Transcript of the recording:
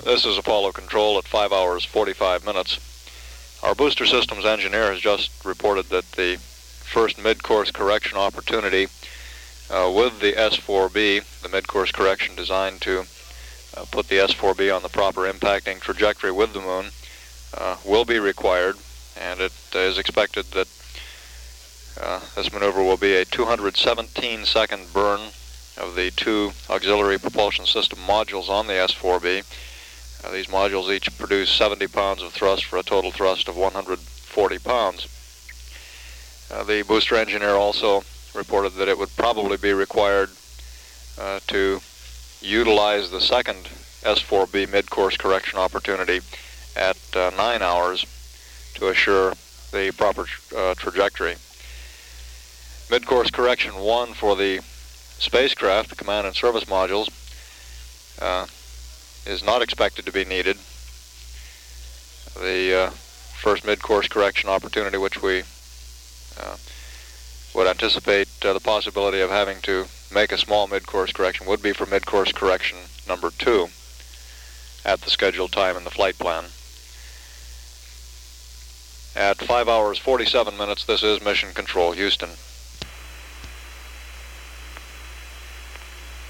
This is Apollo Control at 5 hours 45 minutes. Our booster systems engineer has just reported that the first mid-course correction opportunity with the S4B, the mid-course correction designed to put the S4B on the proper impacting trajectory with the moon, will be required, and it is expected that this maneuver will be a 217-second burn of the two auxiliary propulsion system modules on the S4B. These modules each produce 70 pounds of thrust for a total thrust of 140 pounds. The booster engineer also reported that it would probably be required to utilize the second S4B mid-course correction opportunity at 9 hours to assure the proper trajectory. Mid-course correction 1 for the spacecraft, the command and service modules, is not expected to be needed. The first mid-course correction opportunity, which we would anticipate the possibility of having to make a small mid-course correction, would be for mid-course correction number 2 at the scheduled time in the flight plan. At 5 hours 47 minutes, this is Mission Control, Houston.